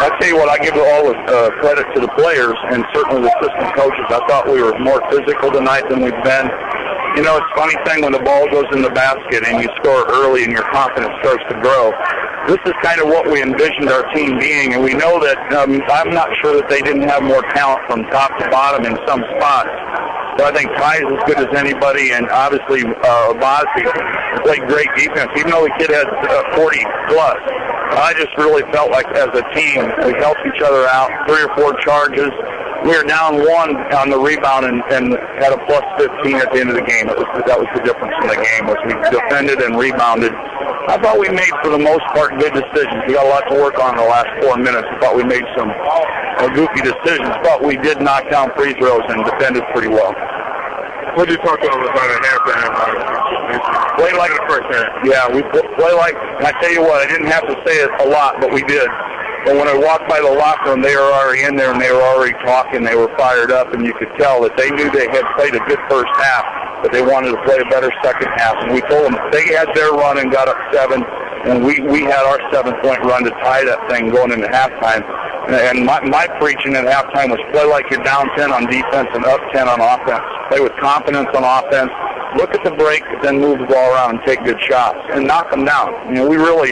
I tell you what, I give all the credit to the players and certainly the assistant coaches. I thought we were more physical tonight than we've been. You know, it's a funny thing when the ball goes in the basket and you score early and your confidence starts to grow. This is kind of what we envisioned our team being, and we know that I'm not sure that they didn't have more talent from top to bottom in some spots. But I think Ty is as good as anybody, and obviously Bosby played great defense, even though the kid had 40-plus. I just really felt like as a team we helped each other out, 3 or 4 charges. We were down 1 on the rebound and had a plus 15 at the end of the game. That was the difference in the game, was we defended and rebounded. I thought we made, for the most part, good decisions. We got a lot to work on in the last 4 minutes. I thought we made some goofy decisions, but we did knock down free throws and defended pretty well. What did you talk about at halftime? Play like the first half. Yeah, we play like, and I tell you what, I didn't have to say it a lot, but we did. But when I walked by the locker room, they were already in there, and they were already talking. They were fired up, and you could tell that they knew they had played a good first half, but they wanted to play a better second half. And we told them they had their run and got up 7, and we had our 7-point run to tie that thing going into halftime. And my preaching at halftime was play like you're down 10 on defense and up 10 on offense. Play with confidence on offense. Look at the break, then move the ball around and take good shots and knock them down. You know,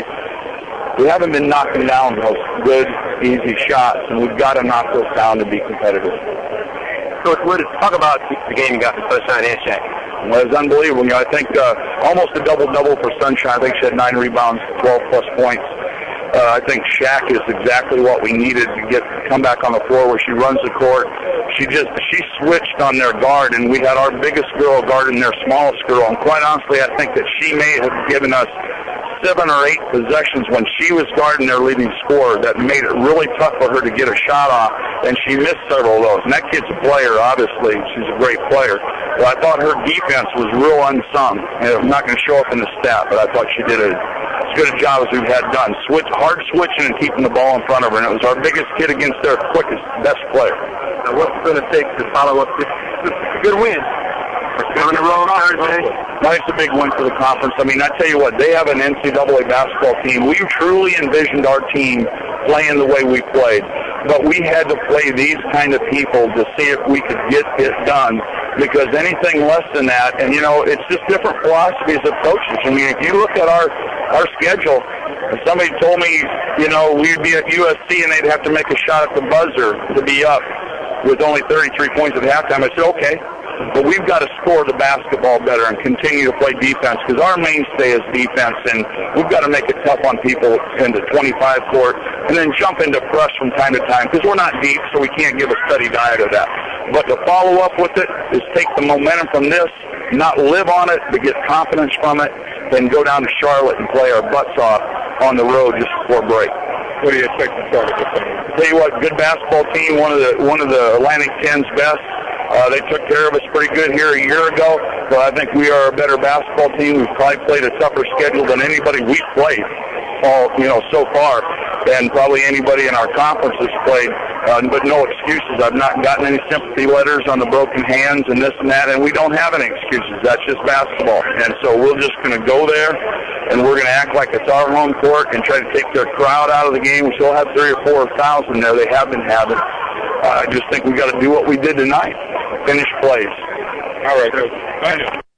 we haven't been knocking down those good, easy shots, and we've got to knock those down to be competitive. Coach Wood, talk about the game you got for Sunshine and Shaq. Well, it was unbelievable. You know, I think almost a double-double for Sunshine. I think she had 9 rebounds, 12-plus points. I think Shaq is exactly what we needed to come back on the floor where she runs the court. She switched on their guard, and we had our biggest girl guarding their smallest girl. And quite honestly, I think that she may have given us 7 or 8 possessions when she was guarding their leading scorer that made it really tough for her to get a shot off, and she missed several of those. And that kid's a player, obviously. She's a great player. But I thought her defense was real unsung. And I'm not going to show up in the stat, but I thought she did as good a job as we've had done. Hard switching and keeping the ball in front of her, and it was our biggest kid against their quickest, best player. Now, what's it going to take to follow up this good win? On the road Thursday. No, it's a big win for the conference. I mean, I tell you what, they have an NCAA basketball team. We truly envisioned our team playing the way we played, but we had to play these kind of people to see if we could get it done, because anything less than that, and you know, it's just different philosophies of coaches. I mean, if you look at our schedule, if somebody told me, you know, we'd be at USC and they'd have to make a shot at the buzzer to be up with only 33 points at halftime, I said, okay. But we've got to score the basketball better and continue to play defense, because our mainstay is defense, and we've got to make it tough on people into 25 court and then jump into press from time to time, because we're not deep, so we can't give a steady diet of that. But to follow up with it is take the momentum from this, not live on it, but get confidence from it, then go down to Charlotte and play our butts off on the road just before break. What do you expect from Charlotte this time? I'll tell you what, good basketball team, one of the Atlantic 10's best. They took care of us pretty good here a year ago, but I think we are a better basketball team. We've probably played a tougher schedule than anybody we've played so far, and probably anybody in our conference has played, but no excuses. I've not gotten any sympathy letters on the broken hands and this and that, and we don't have any excuses. That's just basketball. And so we're just going to go there, and we're going to act like it's our home court and try to take their crowd out of the game. We still have 3,000 or 4,000 there. They have been having. I just think we got to do what we did tonight. Finish plays. All right, Coach. Thank you.